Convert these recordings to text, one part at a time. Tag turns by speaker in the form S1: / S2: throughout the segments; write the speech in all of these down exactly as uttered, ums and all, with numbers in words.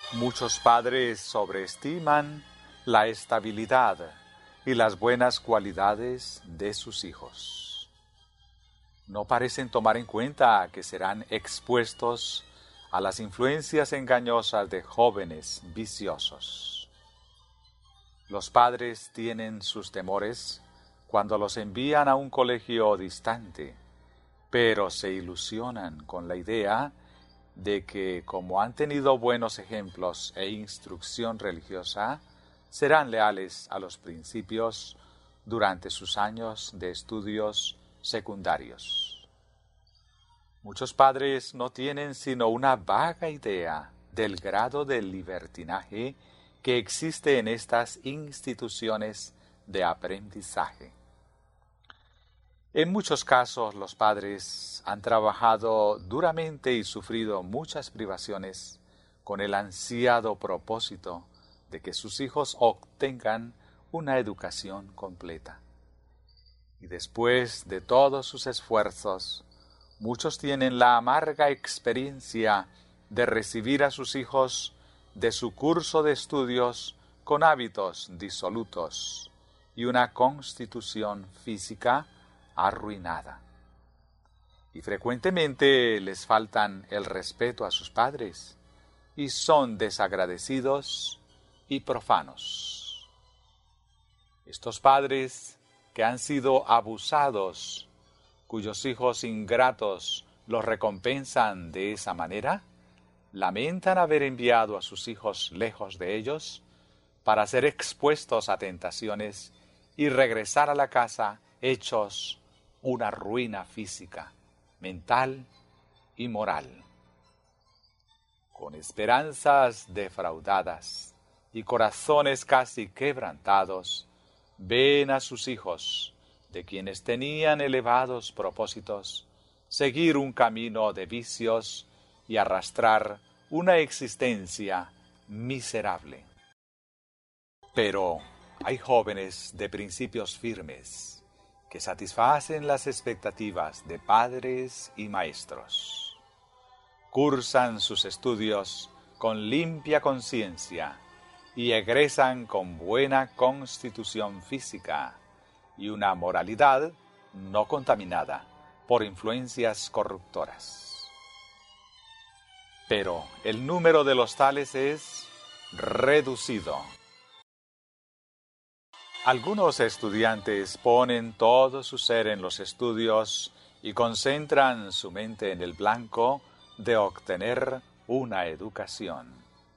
S1: Muchos padres sobreestiman la estabilidad y las buenas cualidades de sus hijos. No parecen tomar en cuenta que serán expuestos a las influencias engañosas de jóvenes viciosos. Los padres tienen sus temores cuando los envían a un colegio distante, pero se ilusionan con la idea de que, como han tenido buenos ejemplos e instrucción religiosa, serán leales a los principios durante sus años de estudios secundarios. Muchos padres no tienen sino una vaga idea del grado de libertinaje que existe en estas instituciones de aprendizaje. En muchos casos los padres han trabajado duramente y sufrido muchas privaciones con el ansiado propósito de que sus hijos obtengan una educación completa. Y después de todos sus esfuerzos, muchos tienen la amarga experiencia de recibir a sus hijos de su curso de estudios con hábitos disolutos y una constitución física arruinada. Y frecuentemente les faltan el respeto a sus padres y son desagradecidos y profanos. Estos padres que han sido abusados, cuyos hijos ingratos los recompensan de esa manera, lamentan haber enviado a sus hijos lejos de ellos para ser expuestos a tentaciones y regresar a la casa hechos una ruina física, mental y moral. Con esperanzas defraudadas y corazones casi quebrantados, ven a sus hijos, de quienes tenían elevados propósitos, seguir un camino de vicios y arrastrar una existencia miserable. Pero hay jóvenes de principios firmes que satisfacen las expectativas de padres y maestros. Cursan sus estudios con limpia conciencia y egresan con buena constitución física y una moralidad no contaminada por influencias corruptoras. Pero el número de los tales es reducido. Algunos estudiantes ponen todo su ser en los estudios y concentran su mente en el blanco de obtener una educación.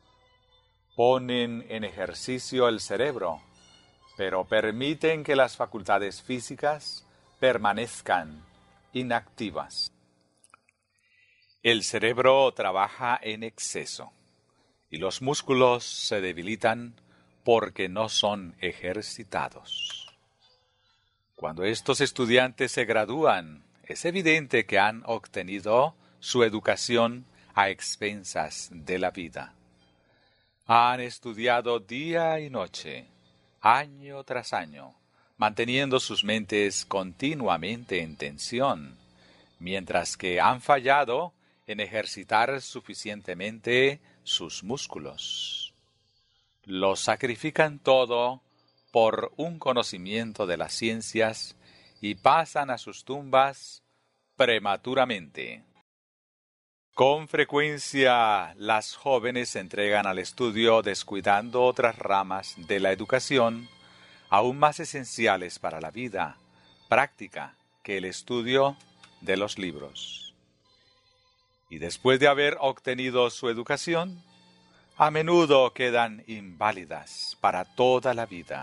S1: Ponen en ejercicio el cerebro, pero permiten que las facultades físicas permanezcan inactivas. El cerebro trabaja en exceso y los músculos se debilitan porque no son ejercitados. Cuando estos estudiantes se gradúan, es evidente que han obtenido su educación a expensas de la vida. Han estudiado día y noche, año tras año, manteniendo sus mentes continuamente en tensión, mientras que han fallado en ejercitar suficientemente sus músculos. Lo sacrifican todo por un conocimiento de las ciencias y pasan a sus tumbas prematuramente. Con frecuencia, las jóvenes se entregan al estudio descuidando otras ramas de la educación, aún más esenciales para la vida práctica que el estudio de los libros. Y después de haber obtenido su educación, a menudo quedan inválidas para toda la vida.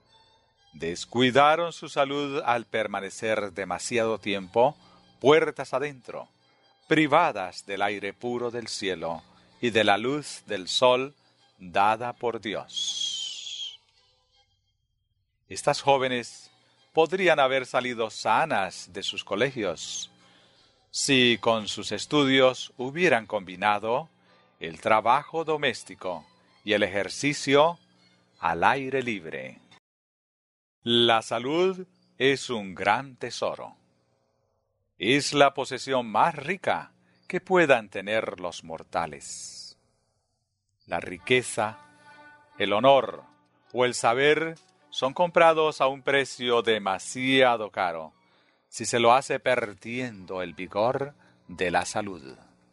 S1: Descuidaron su salud al permanecer demasiado tiempo puertas adentro, privadas del aire puro del cielo y de la luz del sol dada por Dios. Estas jóvenes podrían haber salido sanas de sus colegios si con sus estudios hubieran combinado el trabajo doméstico y el ejercicio al aire libre. La salud es un gran tesoro. Es la posesión más rica que puedan tener los mortales. La riqueza, el honor o el saber son comprados a un precio demasiado caro si se lo hace perdiendo el vigor de la salud.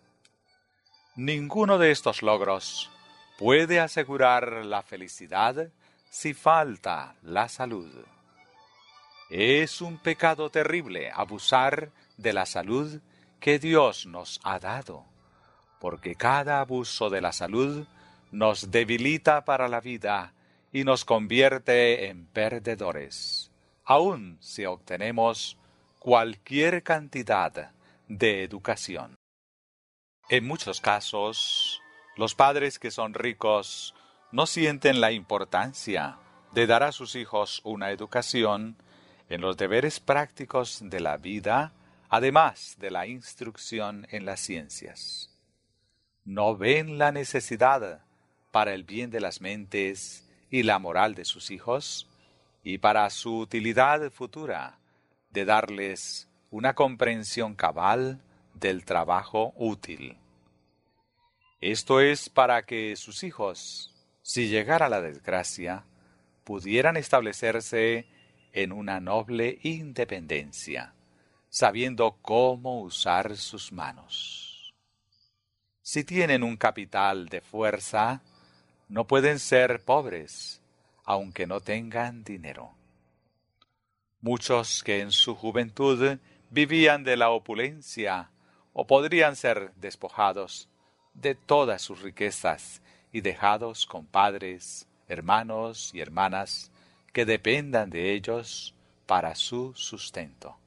S1: Ninguno de estos logros puede asegurar la felicidad si falta la salud. Es un pecado terrible abusar de la salud que Dios nos ha dado, porque cada abuso de la salud nos debilita para la vida y nos convierte en perdedores, aun si obtenemos cualquier cantidad de educación. En muchos casos, los padres que son ricos no sienten la importancia de dar a sus hijos una educación en los deberes prácticos de la vida, además de la instrucción en las ciencias. No ven la necesidad para el bien de las mentes y la moral de sus hijos y para su utilidad futura de darles una comprensión cabal del trabajo útil. Esto es para que sus hijos, si llegara la desgracia, pudieran establecerse en una noble independencia, sabiendo cómo usar sus manos. Si tienen un capital de fuerza, no pueden ser pobres, aunque no tengan dinero. Muchos que en su juventud vivían de la opulencia o podrían ser despojados de todas sus riquezas y dejados con padres, hermanos y hermanas que dependan de ellos para su sustento.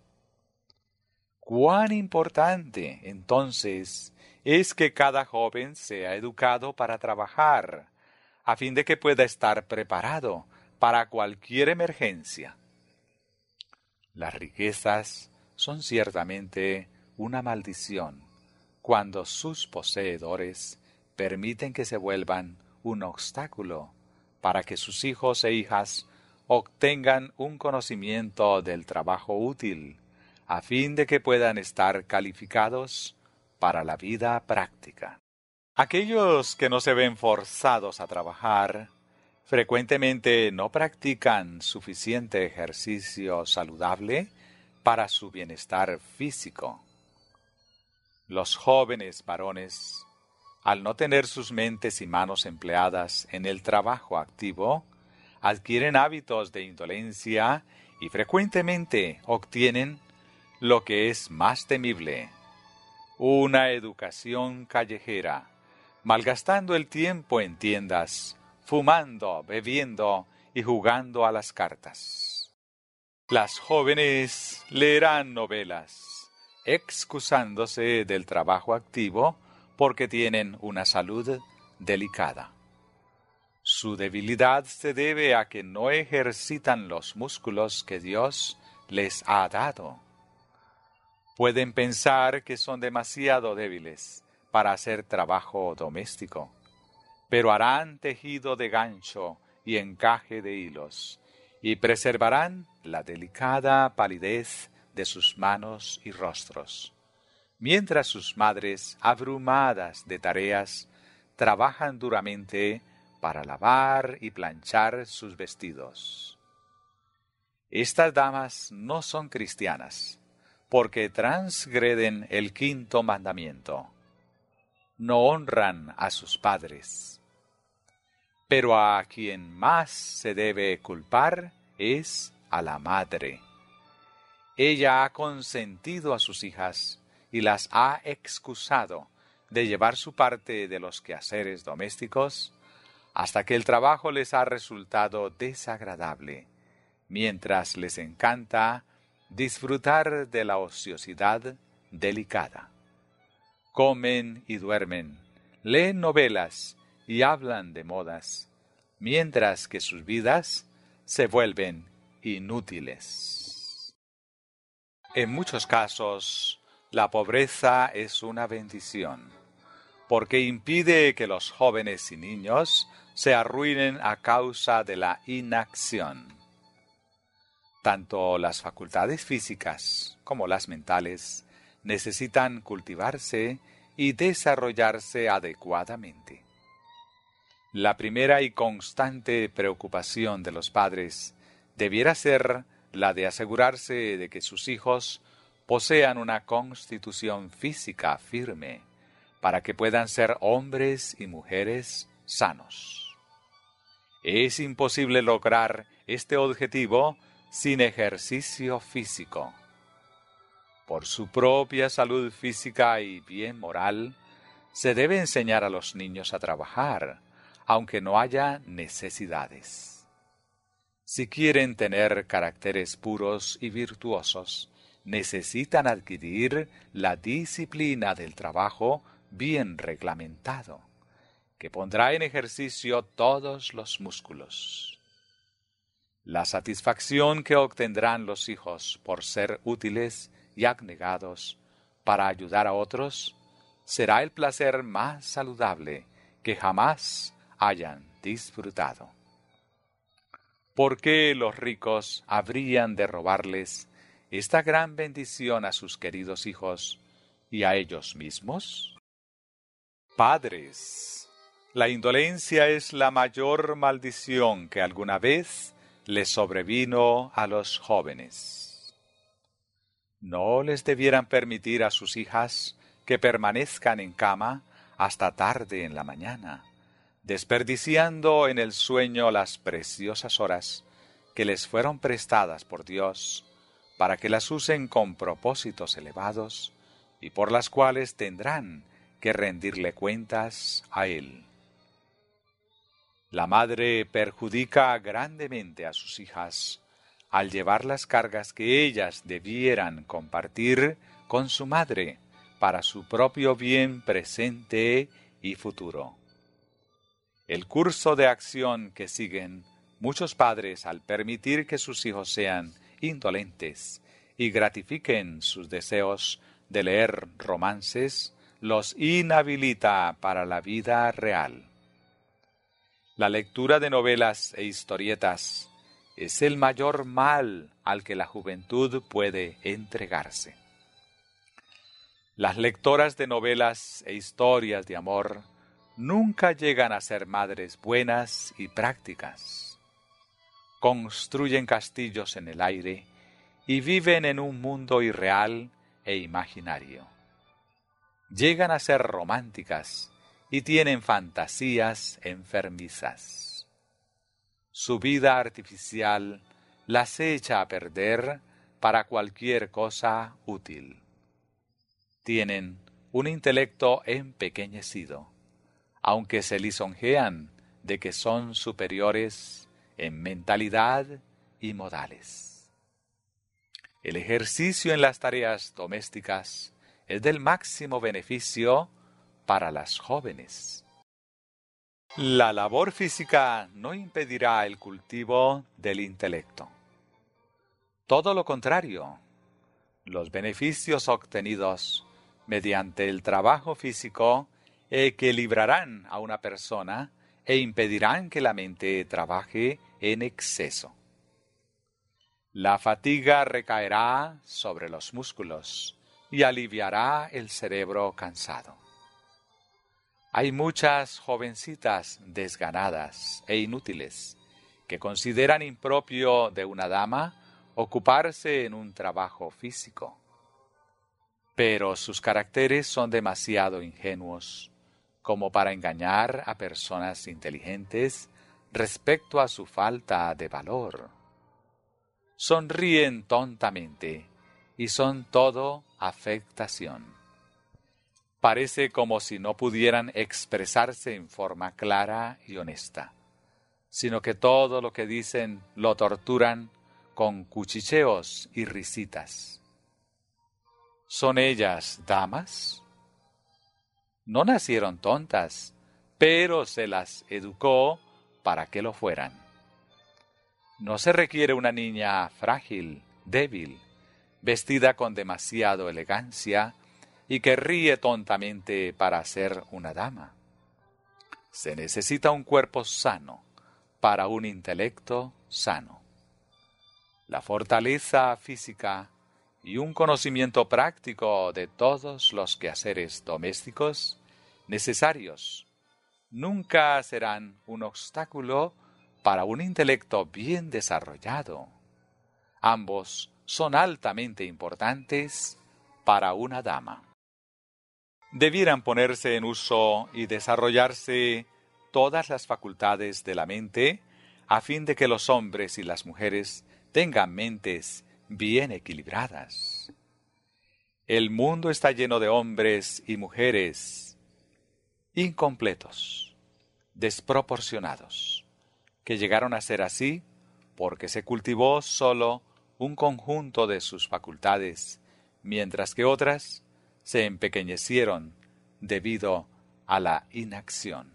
S1: Cuán importante, entonces, es que cada joven sea educado para trabajar, a fin de que pueda estar preparado para cualquier emergencia. Las riquezas son ciertamente una maldición cuando sus poseedores permiten que se vuelvan un obstáculo para que sus hijos e hijas obtengan un conocimiento del trabajo útil, a fin de que puedan estar calificados para la vida práctica. Aquellos que no se ven forzados a trabajar, frecuentemente no practican suficiente ejercicio saludable para su bienestar físico. Los jóvenes varones, al no tener sus mentes y manos empleadas en el trabajo activo, adquieren hábitos de indolencia y frecuentemente obtienen lo que es más temible, una educación callejera, malgastando el tiempo en tiendas, fumando, bebiendo y jugando a las cartas. Las jóvenes leerán novelas, excusándose del trabajo activo porque tienen una salud delicada. Su debilidad se debe a que no ejercitan los músculos que Dios les ha dado. Pueden pensar que son demasiado débiles para hacer trabajo doméstico, pero harán tejido de gancho y encaje de hilos, y preservarán la delicada palidez de sus manos y rostros, mientras sus madres, abrumadas de tareas, trabajan duramente para lavar y planchar sus vestidos. Estas damas no son cristianas, porque transgreden el quinto mandamiento. No honran a sus padres. Pero a quien más se debe culpar es a la madre. Ella ha consentido a sus hijas y las ha excusado de llevar su parte de los quehaceres domésticos hasta que el trabajo les ha resultado desagradable, mientras les encanta disfrutar de la ociosidad delicada. Comen y duermen, leen novelas y hablan de modas, mientras que sus vidas se vuelven inútiles. En muchos casos, la pobreza es una bendición, porque impide que los jóvenes y niños se arruinen a causa de la inacción. Tanto las facultades físicas como las mentales necesitan cultivarse y desarrollarse adecuadamente. La primera y constante preocupación de los padres debiera ser la de asegurarse de que sus hijos posean una constitución física firme para que puedan ser hombres y mujeres sanos. Es imposible lograr este objetivo sin ejercicio físico. Por su propia salud física y bien moral, se debe enseñar a los niños a trabajar, aunque no haya necesidades. Si quieren tener caracteres puros y virtuosos, necesitan adquirir la disciplina del trabajo bien reglamentado, que pondrá en ejercicio todos los músculos. La satisfacción que obtendrán los hijos por ser útiles y abnegados para ayudar a otros será el placer más saludable que jamás hayan disfrutado. ¿Por qué los ricos habrían de robarles esta gran bendición a sus queridos hijos y a ellos mismos? Padres, la indolencia es la mayor maldición que alguna vez les sobrevino a los jóvenes. No les debieran permitir a sus hijas que permanezcan en cama hasta tarde en la mañana, desperdiciando en el sueño las preciosas horas que les fueron prestadas por Dios para que las usen con propósitos elevados y por las cuales tendrán que rendirle cuentas a Él. La madre perjudica grandemente a sus hijas al llevar las cargas que ellas debieran compartir con su madre para su propio bien presente y futuro. El curso de acción que siguen muchos padres al permitir que sus hijos sean indolentes y gratifiquen sus deseos de leer romances los inhabilita para la vida real. La lectura de novelas e historietas es el mayor mal al que la juventud puede entregarse. Las lectoras de novelas e historias de amor nunca llegan a ser madres buenas y prácticas. Construyen castillos en el aire y viven en un mundo irreal e imaginario. Llegan a ser románticas y tienen fantasías enfermizas. Su vida artificial las echa a perder para cualquier cosa útil. Tienen un intelecto empequeñecido, aunque se lisonjean de que son superiores en mentalidad y modales. El ejercicio en las tareas domésticas es del máximo beneficio para las jóvenes. La labor física no impedirá el cultivo del intelecto. Todo lo contrario, los beneficios obtenidos mediante el trabajo físico equilibrarán a una persona e impedirán que la mente trabaje en exceso. La fatiga recaerá sobre los músculos y aliviará el cerebro cansado. Hay muchas jovencitas desganadas e inútiles que consideran impropio de una dama ocuparse en un trabajo físico. Pero sus caracteres son demasiado ingenuos como para engañar a personas inteligentes respecto a su falta de valor. Sonríen tontamente y son todo afectación. Parece como si no pudieran expresarse en forma clara y honesta, sino que todo lo que dicen lo torturan con cuchicheos y risitas. ¿Son ellas damas? No nacieron tontas, pero se las educó para que lo fueran. No se requiere una niña frágil, débil, vestida con demasiado elegancia y que ríe tontamente para ser una dama. Se necesita un cuerpo sano para un intelecto sano. La fortaleza física y un conocimiento práctico de todos los quehaceres domésticos necesarios nunca serán un obstáculo para un intelecto bien desarrollado. Ambos son altamente importantes para una dama. Debieran ponerse en uso y desarrollarse todas las facultades de la mente a fin de que los hombres y las mujeres tengan mentes bien equilibradas. El mundo está lleno de hombres y mujeres incompletos, desproporcionados, que llegaron a ser así porque se cultivó solo un conjunto de sus facultades, mientras que otras se empequeñecieron debido a la inacción.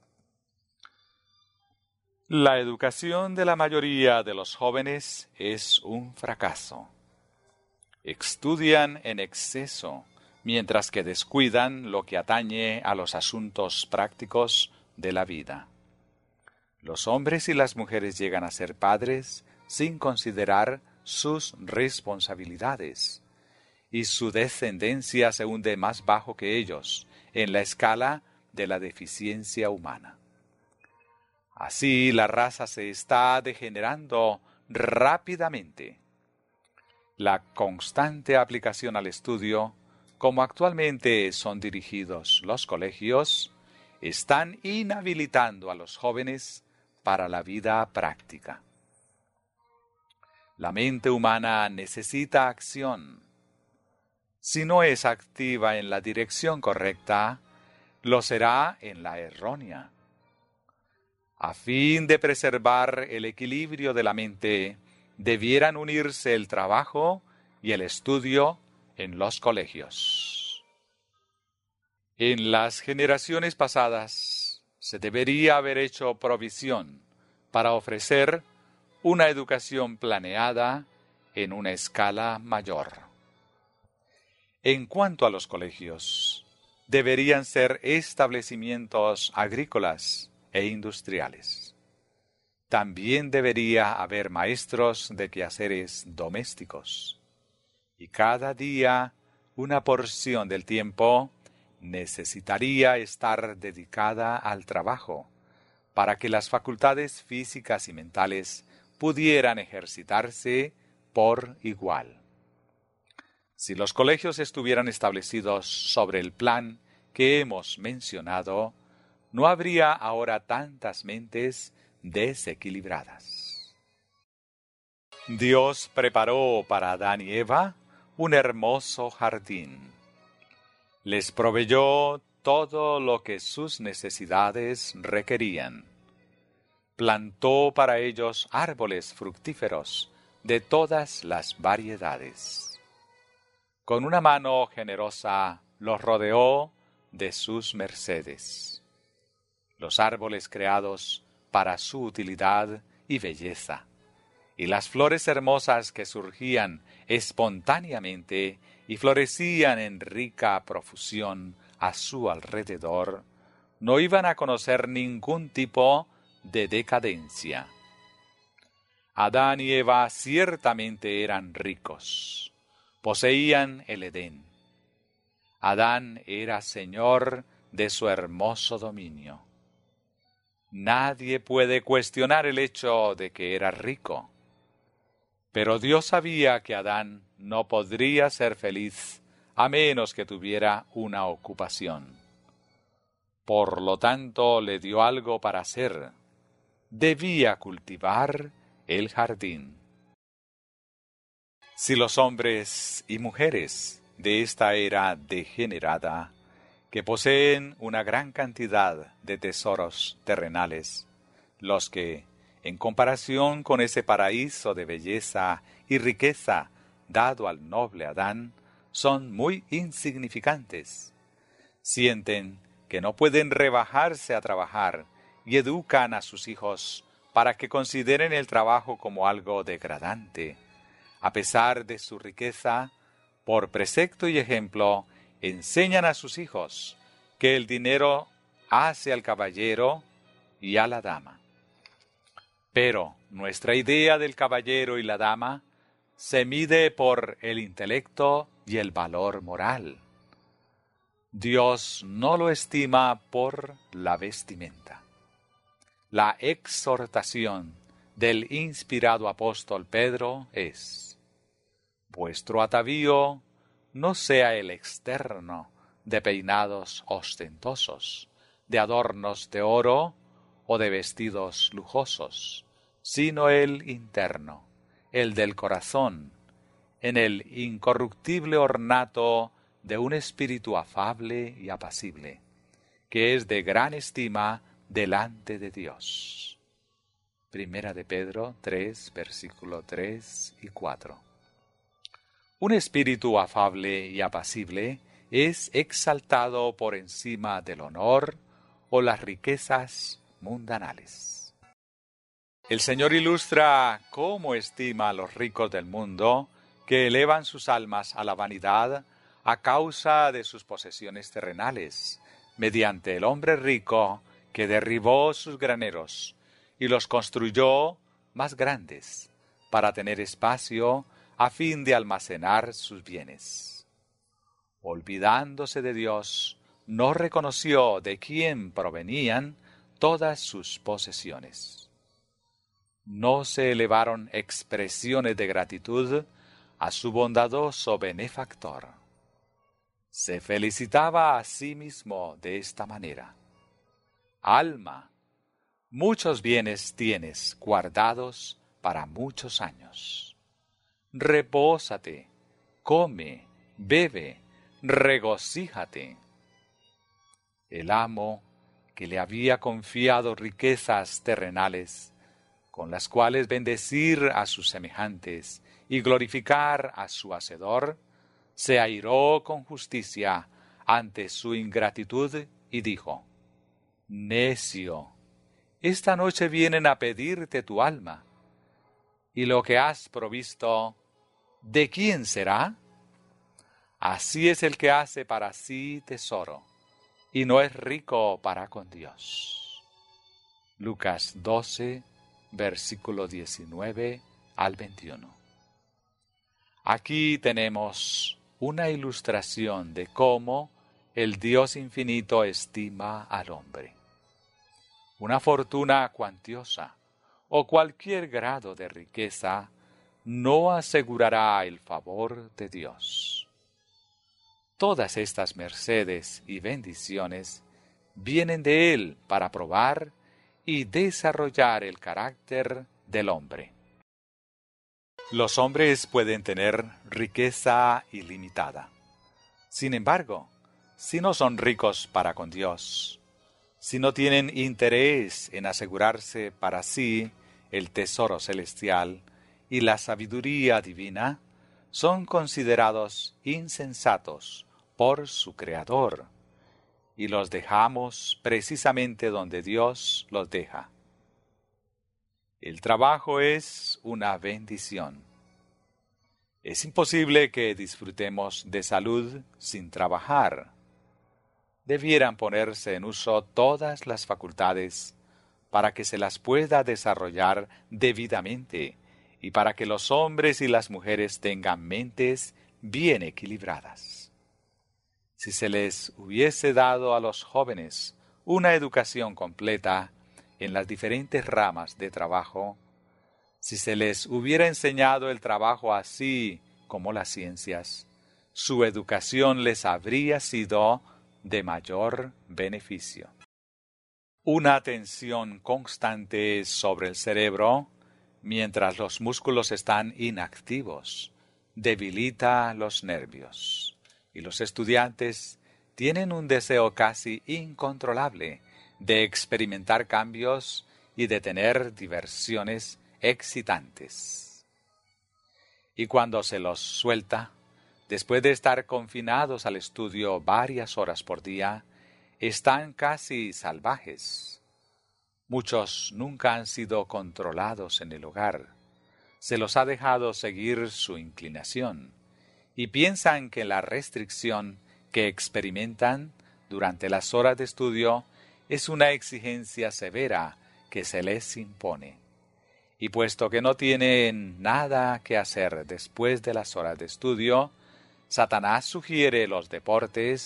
S1: La educación de la mayoría de los jóvenes es un fracaso. Estudian en exceso, mientras que descuidan lo que atañe a los asuntos prácticos de la vida. Los hombres y las mujeres llegan a ser padres sin considerar sus responsabilidades, y su descendencia se hunde más bajo que ellos en la escala de la deficiencia humana. Así la raza se está degenerando rápidamente. La constante aplicación al estudio, como actualmente son dirigidos los colegios, están inhabilitando a los jóvenes para la vida práctica. La mente humana necesita acción. Si no es activa en la dirección correcta, lo será en la errónea. A fin de preservar el equilibrio de la mente, debieran unirse el trabajo y el estudio en los colegios. En las generaciones pasadas se debería haber hecho provisión para ofrecer una educación planeada en una escala mayor. En cuanto a los colegios, deberían ser establecimientos agrícolas e industriales. También debería haber maestros de quehaceres domésticos. Y cada día una porción del tiempo necesitaría estar dedicada al trabajo, para que las facultades físicas y mentales pudieran ejercitarse por igual. Si los colegios estuvieran establecidos sobre el plan que hemos mencionado, no habría ahora tantas mentes desequilibradas. Dios preparó para Adán y Eva un hermoso jardín. Les proveyó todo lo que sus necesidades requerían. Plantó para ellos árboles fructíferos de todas las variedades. Con una mano generosa los rodeó de sus mercedes. Los árboles creados para su utilidad y belleza, y las flores hermosas que surgían espontáneamente y florecían en rica profusión a su alrededor, no iban a conocer ningún tipo de decadencia. Adán y Eva ciertamente eran ricos. Poseían el Edén. Adán era señor de su hermoso dominio. Nadie puede cuestionar el hecho de que era rico. Pero Dios sabía que Adán no podría ser feliz a menos que tuviera una ocupación. Por lo tanto, le dio algo para hacer. Debía cultivar el jardín. Si los hombres y mujeres de esta era degenerada, que poseen una gran cantidad de tesoros terrenales, los que, en comparación con ese paraíso de belleza y riqueza dado al noble Adán, son muy insignificantes, sienten que no pueden rebajarse a trabajar y educan a sus hijos para que consideren el trabajo como algo degradante. A pesar de su riqueza, por precepto y ejemplo, enseñan a sus hijos que el dinero hace al caballero y a la dama. Pero nuestra idea del caballero y la dama se mide por el intelecto y el valor moral. Dios no lo estima por la vestimenta. La exhortación del inspirado apóstol Pedro es: vuestro atavío no sea el externo de peinados ostentosos, de adornos de oro o de vestidos lujosos, sino el interno, el del corazón, en el incorruptible ornato de un espíritu afable y apacible, que es de gran estima delante de Dios. Primera de Pedro tres, versículo tres y cuatro. Un espíritu afable y apacible es exaltado por encima del honor o las riquezas mundanales. El Señor ilustra cómo estima a los ricos del mundo que elevan sus almas a la vanidad a causa de sus posesiones terrenales, mediante el hombre rico que derribó sus graneros y los construyó más grandes para tener espacio a fin de almacenar sus bienes. Olvidándose de Dios, no reconoció de quién provenían todas sus posesiones. No se elevaron expresiones de gratitud a su bondadoso benefactor. Se felicitaba a sí mismo de esta manera: alma, muchos bienes tienes guardados para muchos años. Repósate, come, bebe, regocíjate. El amo, que le había confiado riquezas terrenales, con las cuales bendecir a sus semejantes y glorificar a su Hacedor, se airó con justicia ante su ingratitud y dijo: necio, esta noche vienen a pedirte tu alma, y lo que has provisto, ¿de quién será? Así es el que hace para sí tesoro, y no es rico para con Dios. Lucas doce, versículo diecinueve al veintiuno. Aquí tenemos una ilustración de cómo el Dios infinito estima al hombre. Una fortuna cuantiosa o cualquier grado de riqueza no asegurará el favor de Dios. Todas estas mercedes y bendiciones vienen de Él para probar y desarrollar el carácter del hombre. Los hombres pueden tener riqueza ilimitada. Sin embargo, si no son ricos para con Dios, si no tienen interés en asegurarse para sí el tesoro celestial y la sabiduría divina, son considerados insensatos por su Creador, y los dejamos precisamente donde Dios los deja. El trabajo es una bendición. Es imposible que disfrutemos de salud sin trabajar. Debieran ponerse en uso todas las facultades para que se las pueda desarrollar debidamente y para que los hombres y las mujeres tengan mentes bien equilibradas. Si se les hubiese dado a los jóvenes una educación completa en las diferentes ramas de trabajo, si se les hubiera enseñado el trabajo así como las ciencias, su educación les habría sido de mayor beneficio. Una tensión constante sobre el cerebro, mientras los músculos están inactivos, debilita los nervios, y los estudiantes tienen un deseo casi incontrolable de experimentar cambios y de tener diversiones excitantes. Y cuando se los suelta, después de estar confinados al estudio varias horas por día, están casi salvajes. Muchos nunca han sido controlados en el hogar. Se los ha dejado seguir su inclinación y piensan que la restricción que experimentan durante las horas de estudio es una exigencia severa que se les impone. Y puesto que no tienen nada que hacer después de las horas de estudio, Satanás sugiere los deportes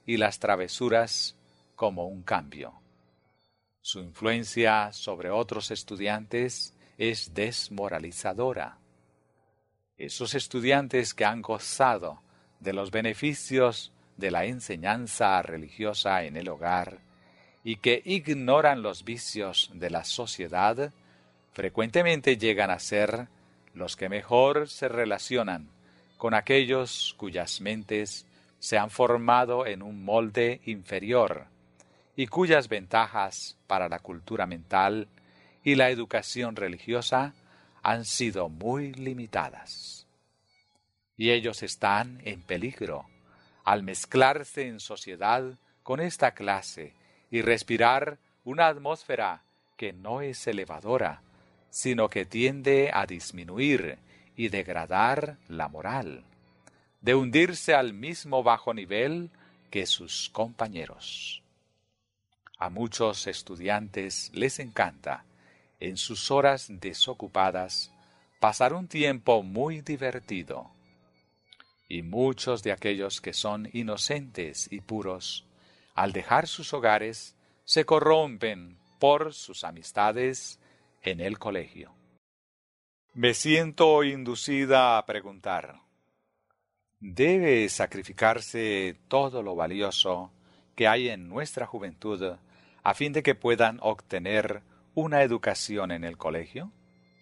S1: y las travesuras como un cambio. Su influencia sobre otros estudiantes es desmoralizadora. Esos estudiantes que han gozado de los beneficios de la enseñanza religiosa en el hogar y que ignoran los vicios de la sociedad, frecuentemente llegan a ser los que mejor se relacionan con aquellos cuyas mentes se han formado en un molde inferior y cuyas ventajas para la cultura mental y la educación religiosa han sido muy limitadas. Y ellos están en peligro al mezclarse en sociedad con esta clase y respirar una atmósfera que no es elevadora, sino que tiende a disminuir y degradar la moral, de hundirse al mismo bajo nivel que sus compañeros. A muchos estudiantes les encanta, en sus horas desocupadas, pasar un tiempo muy divertido. Y muchos de aquellos que son inocentes y puros, al dejar sus hogares, se corrompen por sus amistades en el colegio. Me siento inducida a preguntar, ¿debe sacrificarse todo lo valioso que hay en nuestra juventud a fin de que puedan obtener una educación en el colegio?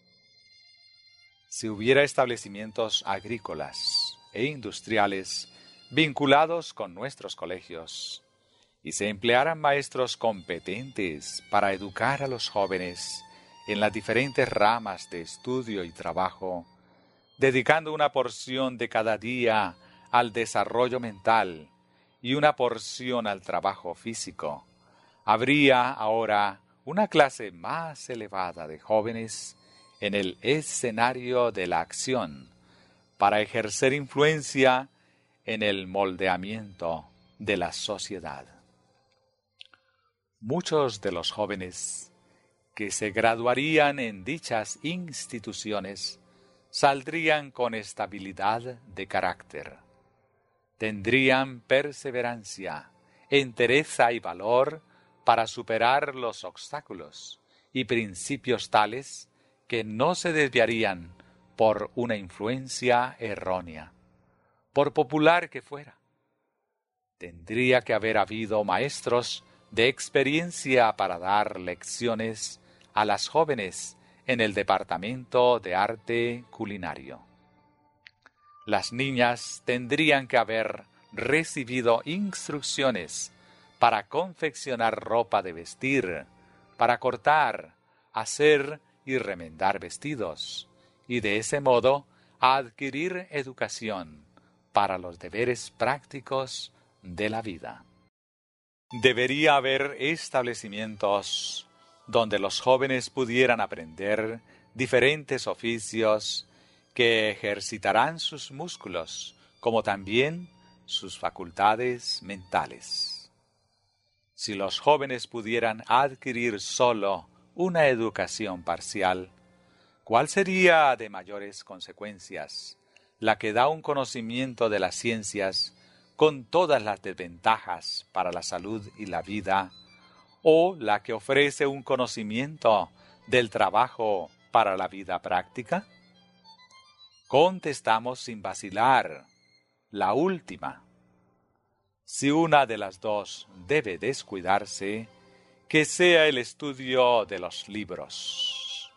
S1: Si hubiera establecimientos agrícolas e industriales vinculados con nuestros colegios, y se emplearan maestros competentes para educar a los jóvenes en las diferentes ramas de estudio y trabajo, dedicando una porción de cada día al desarrollo mental y una porción al trabajo físico, habría ahora una clase más elevada de jóvenes en el escenario de la acción para ejercer influencia en el moldeamiento de la sociedad. Muchos de los jóvenes que se graduarían en dichas instituciones saldrían con estabilidad de carácter. Tendrían perseverancia, entereza y valor para superar los obstáculos y principios tales que no se desviarían por una influencia errónea, por popular que fuera. Tendría que haber habido maestros de experiencia para dar lecciones a las jóvenes en el departamento de arte culinario. Las niñas tendrían que haber recibido instrucciones para confeccionar ropa de vestir, para cortar, hacer y remendar vestidos, y de ese modo adquirir educación para los deberes prácticos de la vida. Debería haber establecimientos donde los jóvenes pudieran aprender diferentes oficios que ejercitarán sus músculos, como también sus facultades mentales. Si los jóvenes pudieran adquirir solo una educación parcial, ¿cuál sería de mayores consecuencias? ¿La que da un conocimiento de las ciencias con todas las desventajas para la salud y la vida, o la que ofrece un conocimiento del trabajo para la vida práctica? Contestamos sin vacilar, la última. Si una de las dos debe descuidarse, que sea el estudio de los libros.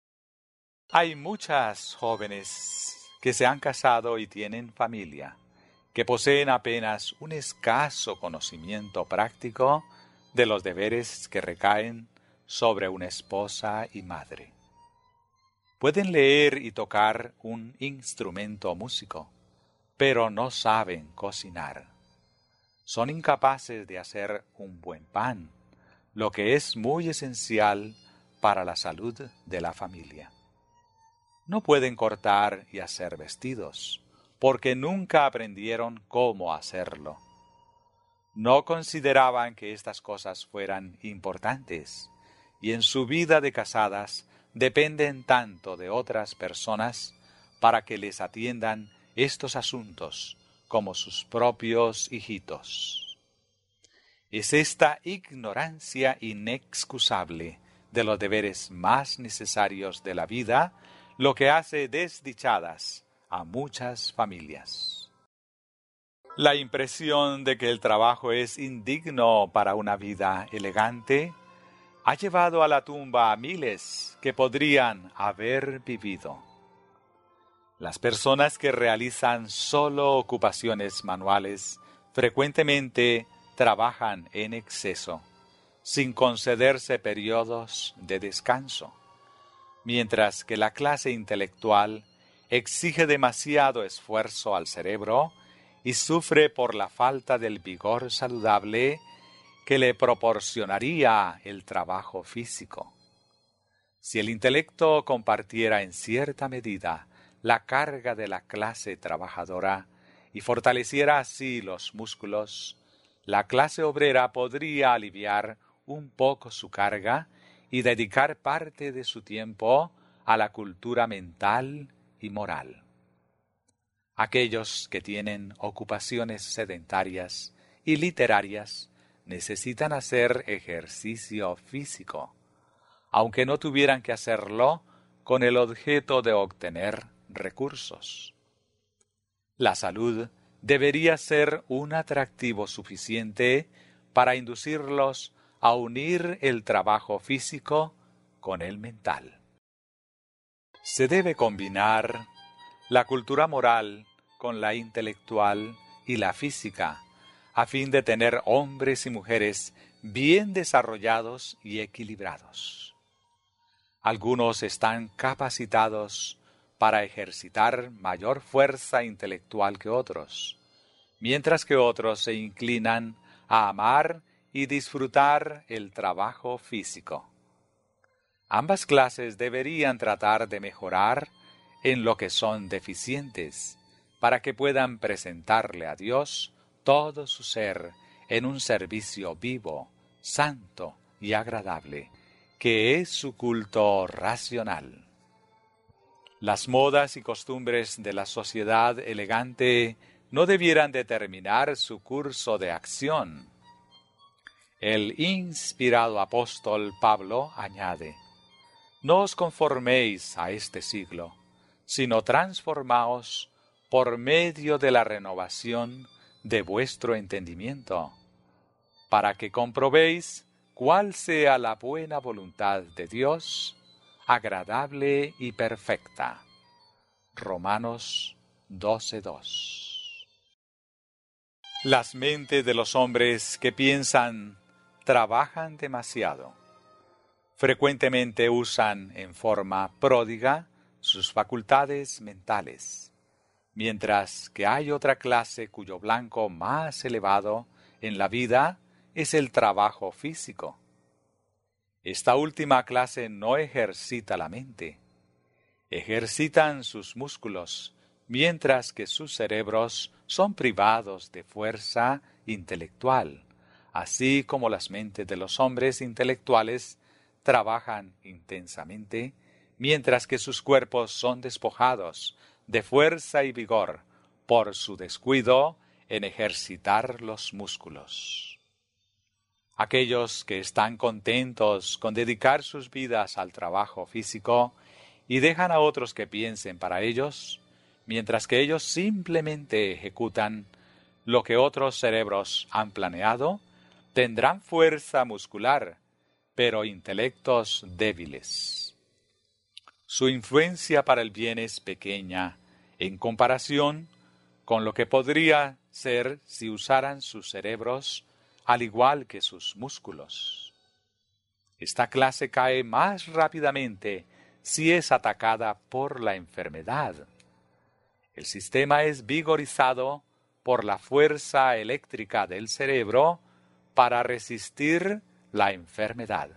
S1: Hay muchas jóvenes que se han casado y tienen familia, que poseen apenas un escaso conocimiento práctico de los deberes que recaen sobre una esposa y madre. Pueden leer y tocar un instrumento músico, pero no saben cocinar. Son incapaces de hacer un buen pan, lo que es muy esencial para la salud de la familia. No pueden cortar y hacer vestidos, porque nunca aprendieron cómo hacerlo. No consideraban que estas cosas fueran importantes, y en su vida de casadas dependen tanto de otras personas para que les atiendan estos asuntos como sus propios hijitos. Es esta ignorancia inexcusable de los deberes más necesarios de la vida lo que hace desdichadas a muchas familias. La impresión de que el trabajo es indigno para una vida elegante ha llevado a la tumba a miles que podrían haber vivido. Las personas que realizan solo ocupaciones manuales frecuentemente trabajan en exceso, sin concederse periodos de descanso, mientras que la clase intelectual exige demasiado esfuerzo al cerebro y sufre por la falta del vigor saludable que le proporcionaría el trabajo físico. Si el intelecto compartiera en cierta medida la carga de la clase trabajadora y fortaleciera así los músculos, la clase obrera podría aliviar un poco su carga y dedicar parte de su tiempo a la cultura mental y moral. Aquellos que tienen ocupaciones sedentarias y literarias necesitan hacer ejercicio físico, aunque no tuvieran que hacerlo con el objeto de obtener recursos. La salud debería ser un atractivo suficiente para inducirlos a unir el trabajo físico con el mental. Se debe combinar la cultura moral con la intelectual y la física, a fin de tener hombres y mujeres bien desarrollados y equilibrados. Algunos están capacitados para ejercitar mayor fuerza intelectual que otros, mientras que otros se inclinan a amar y disfrutar el trabajo físico. Ambas clases deberían tratar de mejorar en lo que son deficientes, para que puedan presentarle a Dios todo su ser en un servicio vivo, santo y agradable, que es su culto racional. Las modas y costumbres de la sociedad elegante no debieran determinar su curso de acción. El inspirado apóstol Pablo añade: «No os conforméis a este siglo, sino transformaos por medio de la renovación de vuestro entendimiento, para que comprobéis cuál sea la buena voluntad de Dios, agradable y perfecta». Romanos doce dos. Las mentes de los hombres que piensan trabajan demasiado. Frecuentemente usan en forma pródiga sus facultades mentales, mientras que hay otra clase cuyo blanco más elevado en la vida es el trabajo físico. Esta última clase no ejercita la mente, ejercitan sus músculos, mientras que sus cerebros son privados de fuerza intelectual, así como las mentes de los hombres intelectuales trabajan intensamente, mientras que sus cuerpos son despojados de fuerza y vigor por su descuido en ejercitar los músculos. Aquellos que están contentos con dedicar sus vidas al trabajo físico y dejan a otros que piensen para ellos, mientras que ellos simplemente ejecutan lo que otros cerebros han planeado, tendrán fuerza muscular, pero intelectos débiles. Su influencia para el bien es pequeña en comparación con lo que podría ser si usaran sus cerebros al igual que sus músculos. Esta clase cae más rápidamente si es atacada por la enfermedad. El sistema es vigorizado por la fuerza eléctrica del cerebro para resistir la enfermedad.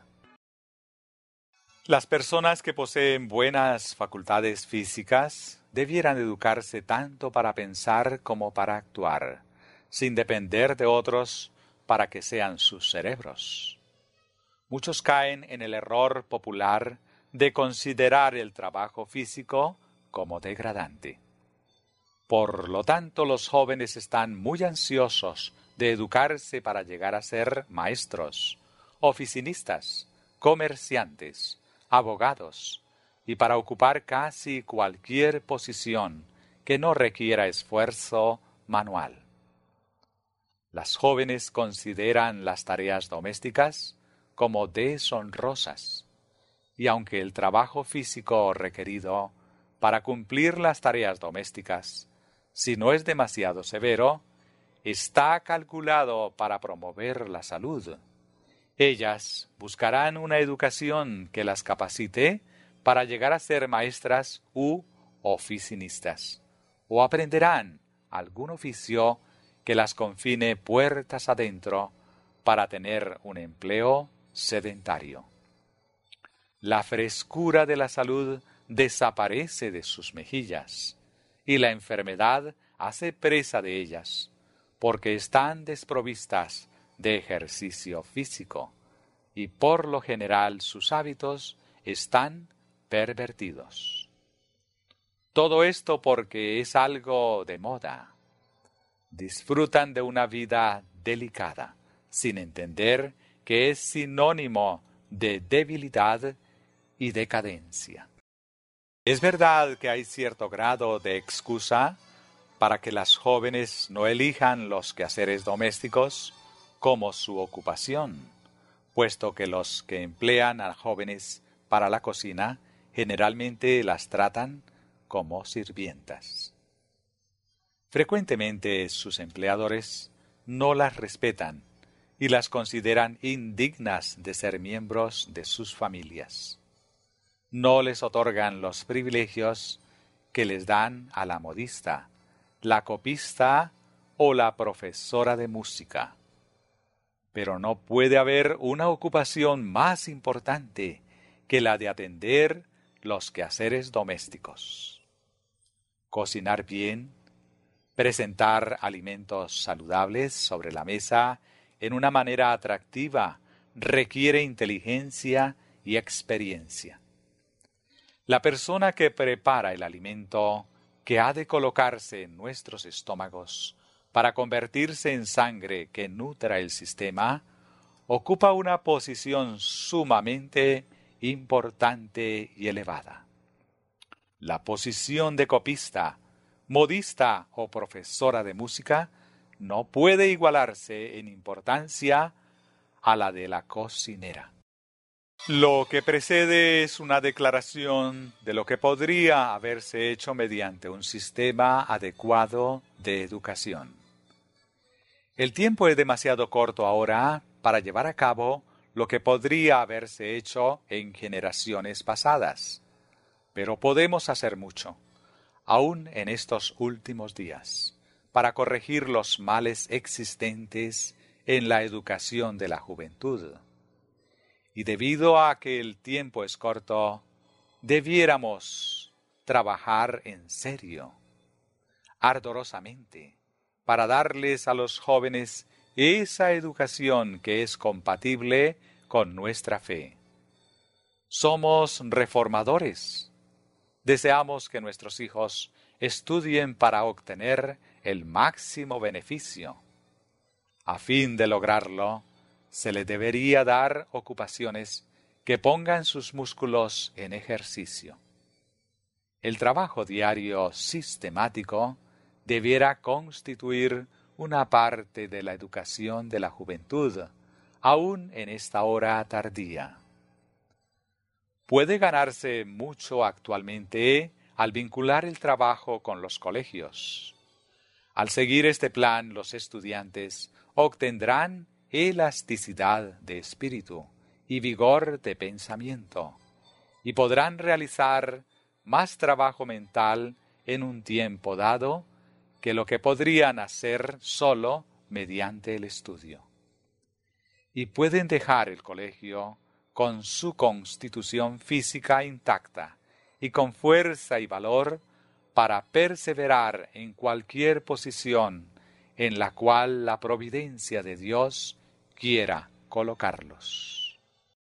S1: Las personas que poseen buenas facultades físicas debieran educarse tanto para pensar como para actuar, sin depender de otros para que sean sus cerebros. Muchos caen en el error popular de considerar el trabajo físico como degradante. Por lo tanto, los jóvenes están muy ansiosos de educarse para llegar a ser maestros, oficinistas, comerciantes, abogados, y para ocupar casi cualquier posición que no requiera esfuerzo manual. Las jóvenes consideran las tareas domésticas como deshonrosas, y aunque el trabajo físico requerido para cumplir las tareas domésticas, si no es demasiado severo, está calculado para promover la salud, ellas buscarán una educación que las capacite para llegar a ser maestras u oficinistas, o aprenderán algún oficio que las confine puertas adentro para tener un empleo sedentario. La frescura de la salud desaparece de sus mejillas, y la enfermedad hace presa de ellas, porque están desprovistas de ejercicio físico, y por lo general sus hábitos están pervertidos. Todo esto porque es algo de moda. Disfrutan de una vida delicada, sin entender que es sinónimo de debilidad y decadencia. Es verdad que hay cierto grado de excusa para que las jóvenes no elijan los quehaceres domésticos como su ocupación, puesto que los que emplean a jóvenes para la cocina generalmente las tratan como sirvientas. Frecuentemente sus empleadores no las respetan y las consideran indignas de ser miembros de sus familias. No les otorgan los privilegios que les dan a la modista, la copista o la profesora de música. Pero no puede haber una ocupación más importante que la de atender los quehaceres domésticos. Cocinar bien, presentar alimentos saludables sobre la mesa en una manera atractiva requiere inteligencia y experiencia. La persona que prepara el alimento que ha de colocarse en nuestros estómagos para convertirse en sangre que nutra el sistema, ocupa una posición sumamente importante y elevada. La posición de copista, modista o profesora de música no puede igualarse en importancia a la de la cocinera. Lo que precede es una declaración de lo que podría haberse hecho mediante un sistema adecuado de educación. El tiempo es demasiado corto ahora para llevar a cabo lo que podría haberse hecho en generaciones pasadas, pero podemos hacer mucho, aún en estos últimos días, para corregir los males existentes en la educación de la juventud. Y debido a que el tiempo es corto, debiéramos trabajar en serio, ardorosamente, para darles a los jóvenes esa educación que es compatible con nuestra fe. Somos reformadores. Deseamos que nuestros hijos estudien para obtener el máximo beneficio. A fin de lograrlo, se les debería dar ocupaciones que pongan sus músculos en ejercicio. El trabajo diario sistemático debiera constituir una parte de la educación de la juventud, aún en esta hora tardía. Puede ganarse mucho actualmente al vincular el trabajo con los colegios. Al seguir este plan, los estudiantes obtendrán elasticidad de espíritu y vigor de pensamiento, y podrán realizar más trabajo mental en un tiempo dado que lo que podrían hacer solo mediante el estudio. Y pueden dejar el colegio con su constitución física intacta y con fuerza y valor para perseverar en cualquier posición en la cual la providencia de Dios quiera colocarlos.